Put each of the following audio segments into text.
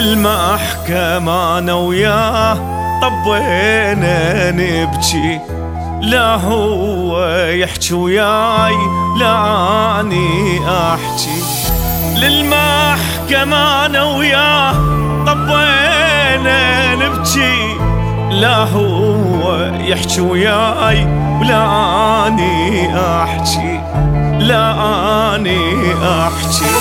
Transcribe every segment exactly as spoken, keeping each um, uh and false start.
للمحكمة أنا وياه طبينا نبكي، لا هو يحكي وياي لا أني أحكي. للمحكمة أنا وياه طبينا نبكي، لا هو يحكي وياي ولا أني أحكي، لا أني أحكي.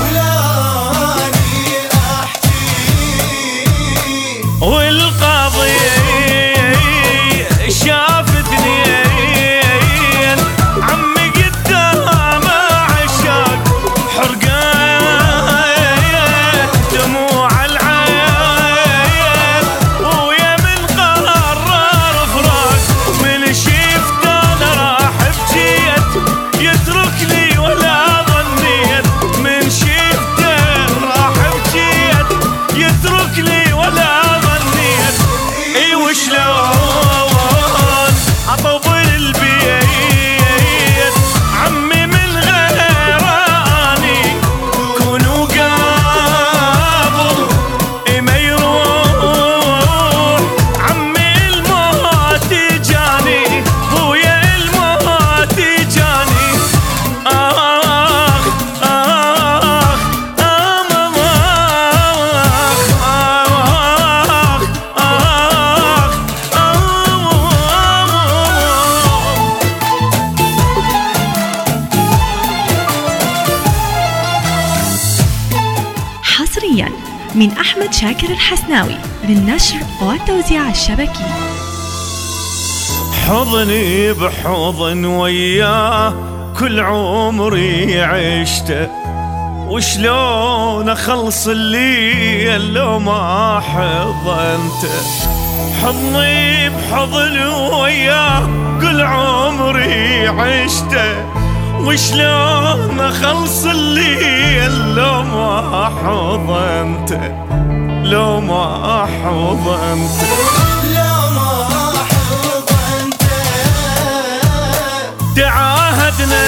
والقضية شاف اثنين عمي قدام عشاق حرقان دموع العين، ويا من قرر فراق من شفت انا راح بجيت يتركني ولا ظنيت، من شفته راح بجيت يتركني ولا شلون عطب البيت عمي من غيراني كونوا قابل ما يروح، عمي الموت جاني بويا الموت جاني. آخ آخ آخ حصريا من أحمد شاكر الحسناوي للنشر والتوزيع الشبكي. حضني بحضن وياه كل عمري عشته، وشلون أخلص الليل لو ما حضنته. حضني بحضن وياه كل عمري عشته، وشلون أخلص الليل لو ما حضنته، لو ما حضنته، لو ما حضنته. تعاهدنا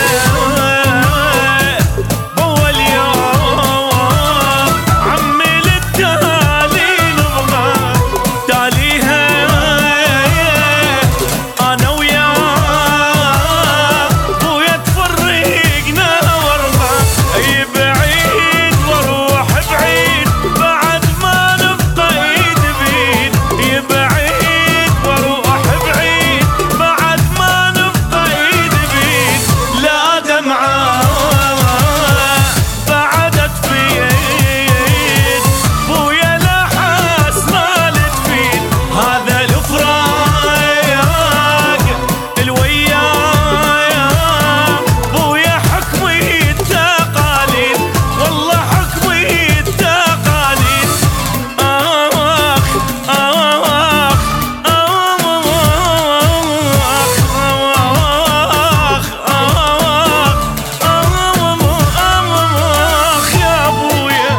أول يوم عمي للتالي نبغى تاليها أنا وياه، بويا تفرقنا ورضا أي بعيد واروح بعيد بعد ما نبقى ايد بيد، يبعيد واروح بعيد بعد ما نبقى ايد بيد. لا دمعة بعدت في ايد بويا لا حسرة لتفيد، هذا الفراق الويايا بويا حكمي التقاليد، والله حكمي التقاليد. آخ آخ آخ آخ يا بويا.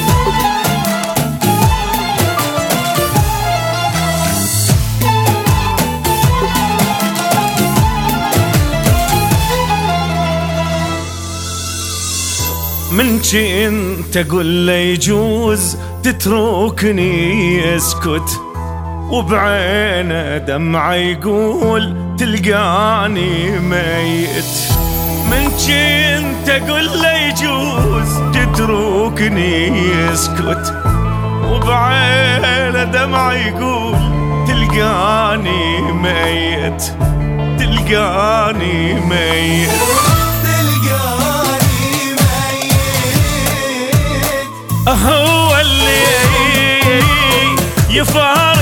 من انت قل له يجوز تتركني اسكت، وبعينه دمعه يقول تلقاني ميت. من انت قل له يجوز تتركني اسكت، وبعينه دمعه يقول تلقاني ميت، تلقاني ميت، تلقاني ميت. هو اللي يفهم